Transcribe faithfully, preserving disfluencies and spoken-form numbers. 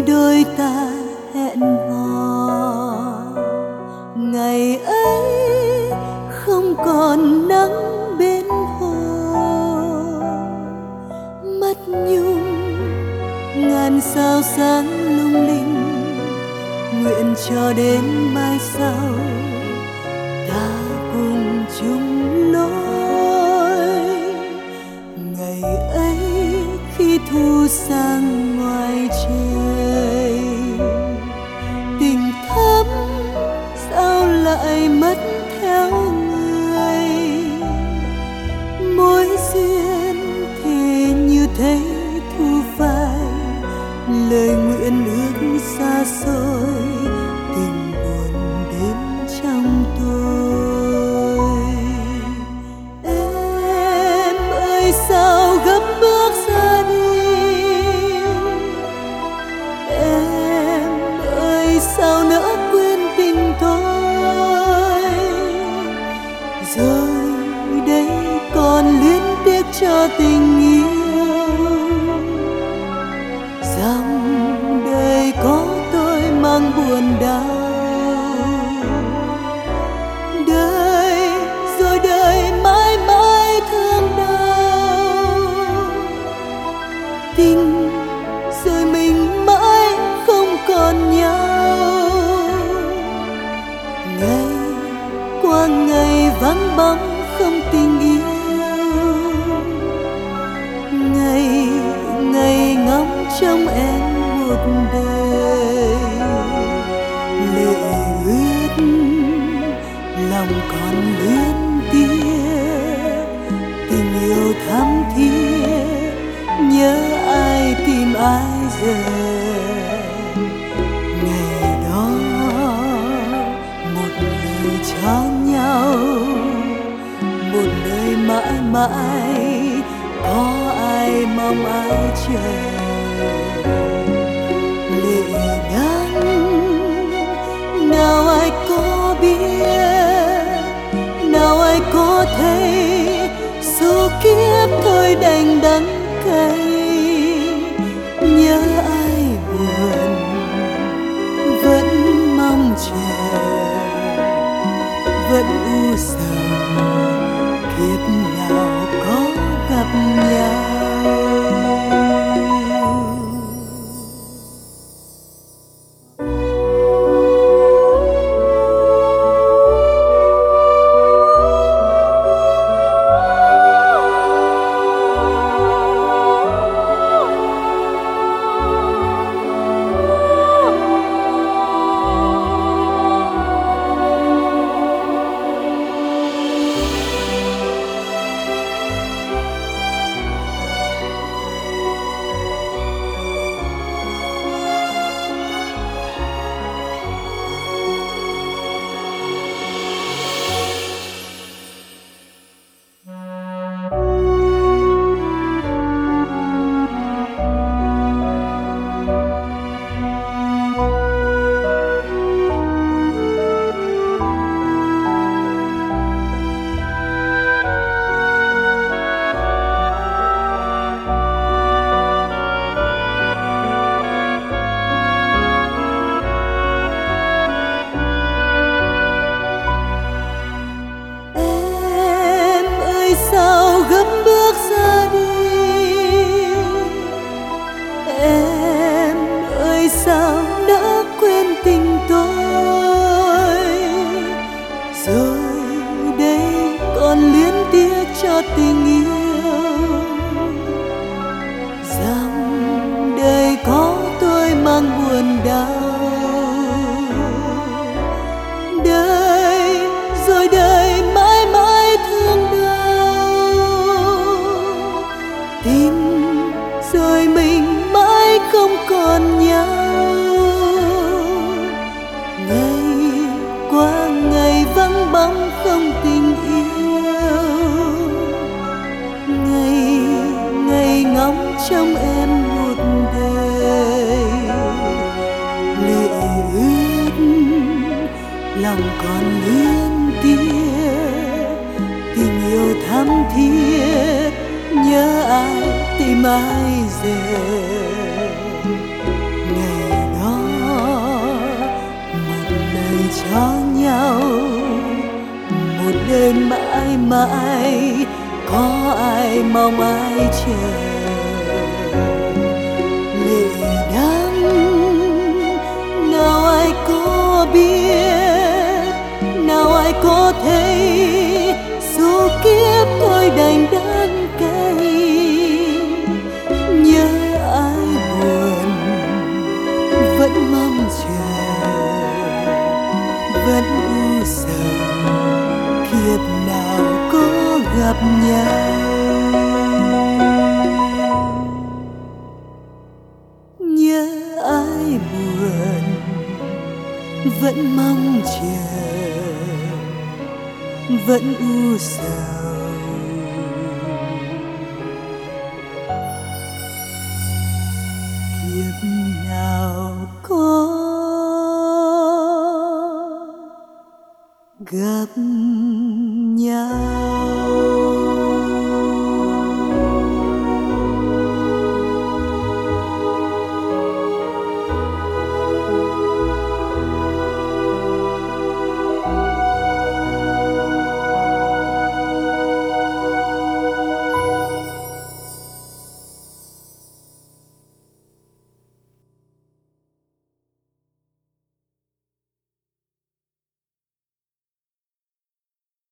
đôi ta hẹn hò. Ngày ấy không còn nắng bên hồ, mắt nhung ngàn sao sáng lung linh. Nguyện cho đến mai sau ta cùng chung lối. Ngày ấy khi thu sang ngoài trời, tình thắm sao lại mất theo người. Mối duyên thì như thấy thu phai, lời nguyện ước xa xôi, tình buồn đến trong tôi. Em ơi sao gấp bước ra đi, em ơi sao nỡ quên tình tôi. Rồi đây còn luyến tiếc cho tình yêu, dòng đời có tôi mang buồn đau. Đời rồi đời mãi mãi thương đau, tình rồi mình mãi không còn nhau. Ngày qua ngày vắng bóng không tình yêu, ngày ngày ngóng trong em một đời. Lệ ướt lòng còn luyến tiếc, tình yêu thắm thiết nhớ ai tìm ai giờ. Ngày đó một lời cho nhau, một lời mãi mãi có ai mong ai chờ. Lệ đắng nào ai có biết, nào ai có thấy, số kiếp thôi đành đắng cay. Nhớ ai buồn vẫn mong chờ, vẫn u sầu kiếp nào có gặp nhau. Sao gấp bước ra đi, em ơi sao đã quên tình tôi. Rồi đây còn luyến tiếc cho tình yêu, dòng đời có tôi mang buồn đau. Đời rồi đời mãi mãi thương đau, tim rồi mình mãi không còn nhau. Ngày qua ngày vắng bóng không tình yêu, ngày ngày ngóng trong em một đời. Lệ ướt lòng còn luyến tiếc, tình yêu thắm thiết nhớ ai tìm ai giờ. Ngày cho nhau một đời mãi mãi, có ai mong ai chờ. Lệ đắng nào ai có biết, nào ai có thấy, số kiếp tôi đành đắng cay. Nhớ ai buồn vẫn mong chờ, vẫn u sầu kiếp nào có gặp nhau. Nhớ ai buồn vẫn mong chờ, vẫn u sầu kiếp nào có gặp nhau.